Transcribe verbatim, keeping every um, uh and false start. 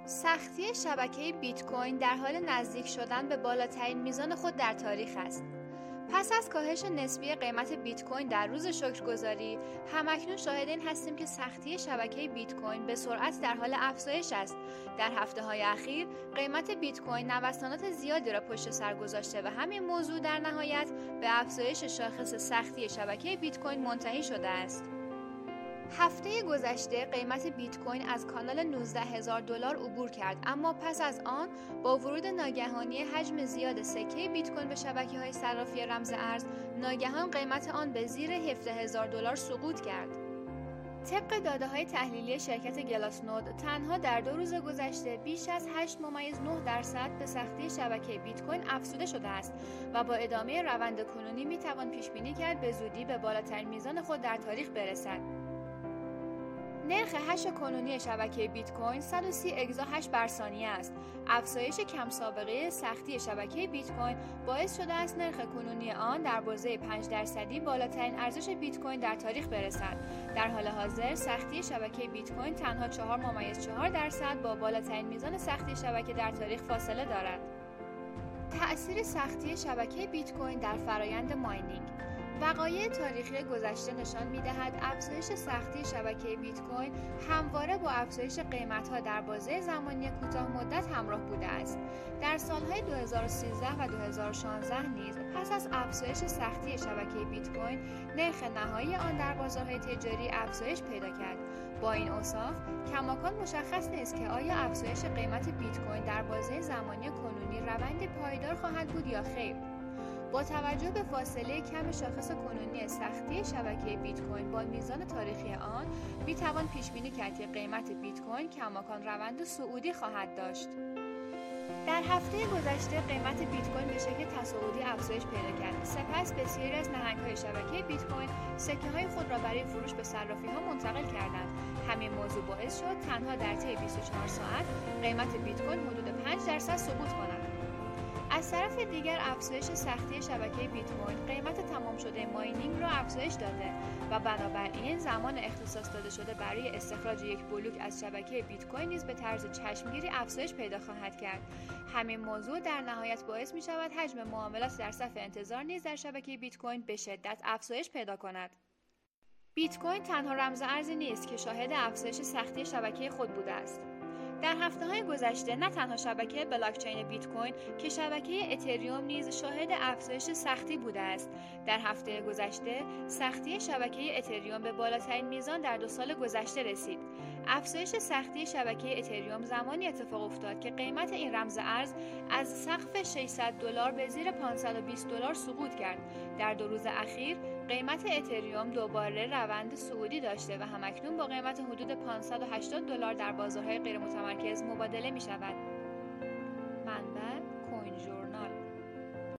سختی شبکه بیت کوین در حال نزدیک شدن به بالاترین میزان خود در تاریخ است. پس از کاهش نسبی قیمت بیت کوین در روز شکرگزاری، همکنون شاهد این هستیم که سختی شبکه بیت کوین به سرعت در حال افزایش است. در هفته‌های اخیر، قیمت بیت کوین نوسانات زیادی را پشت سر گذاشته و همین موضوع در نهایت به افزایش شاخص سختی شبکه بیت کوین منتهی شده است. هفته گذشته قیمت بیت کوین از کانال نوزده هزار دلار عبور کرد، اما پس از آن با ورود ناگهانی حجم زیاد سکه بیت کوین به شبکه‌های صرافی رمز ارز، ناگهان قیمت آن به زیر هفده هزار دلار سقوط کرد. طبق داده‌های تحلیلی شرکت گلاسنود، تنها در دو روز گذشته بیش از هشت ممیز نه درصد به سختی شبکه بیت کوین افزوده شده است و با ادامه روند کنونی می‌توان پیش‌بینی کرد به زودی به بالاترین میزان خود در تاریخ برسد. نرخ هش کنونی شبکه بیت کوین صد و سی اگزاهش بر ثانیه است. افزایش کم سابقه سختی شبکه بیت کوین باعث شده است نرخ کنونی آن در بازه پنج درصدی بالاترین ارزش بیت کوین در تاریخ برسد. در حال حاضر سختی شبکه بیت کوین تنها چهار ممیز چهار درصد با بالاترین میزان سختی شبکه در تاریخ فاصله دارد. تأثیر سختی شبکه بیت کوین در فرایند ماینینگ. وقایع تاریخی گذشته نشان می‌دهد افزایش سختی شبکه بیت کوین همواره با افزایش قیمت‌ها در بازه زمانی کوتاه مدت همراه بوده است. در سال‌های دو هزار و سیزده و دو هزار و شانزده نیز پس از افزایش سختی شبکه بیت کوین، نرخ نهایی آن در بازارهای تجاری افزایش پیدا کرد. با این اوصاف، کماکان مشخص نیست که آیا افزایش قیمت بیت کوین در بازه زمانی کنونی روندی پایدار خواهد بود یا خیر. با توجه به فاصله کم شاخص کنونی سختی شبکه بیت کوین با میزان تاریخی آن، می توان پیش بینی کرد که قیمت بیت کوین کماکان روند صعودی خواهد داشت. در هفته گذشته قیمت بیت کوین به شکل تصاعدی افزایش پیدا کرد. سپس بسیاری از نهنگ‌های شبکه بیت کوین سکه‌های خود را برای فروش به صرافی‌ها منتقل کردند. همین موضوع باعث شد تنها در طی بیست و چهار ساعت قیمت بیت کوین حدود پنج درصد سقوط کند. از طرف دیگر افزایش سختی شبکه بیت کوین قیمت تمام شده ماینینگ را افزایش داده و بنابراین زمان اختصاص داده شده برای استخراج یک بلوک از شبکه بیت کوین نیز به طرز چشمگیری افزایش پیدا خواهد کرد. همین موضوع در نهایت باعث می شود حجم معاملات در صف انتظار نیز در شبکه بیت کوین به شدت افزایش پیدا کند. بیت کوین تنها رمز ارزی نیست که شاهد افزایش سختی شبکه خود بوده است. در هفته‌های گذشته نه تنها شبکه بلاکچین بیت کوین که شبکه اتریوم نیز شاهد افزایش سختی بوده است. در هفته گذشته سختی شبکه اتریوم به بالاترین میزان در دو سال گذشته رسید. افزایش سختی شبکه اتریوم زمانی اتفاق افتاد که قیمت این رمز ارز از سقف ششصد دلار به زیر پانصد و بیست دلار سقوط کرد. در دو روز اخیر قیمت اتریوم دوباره روند صعودی داشته و همکنون با قیمت حدود پانصد و هشتاد دلار در بازارهای غیر متمرکز مبادله می شود. منبع کوین ژورنال.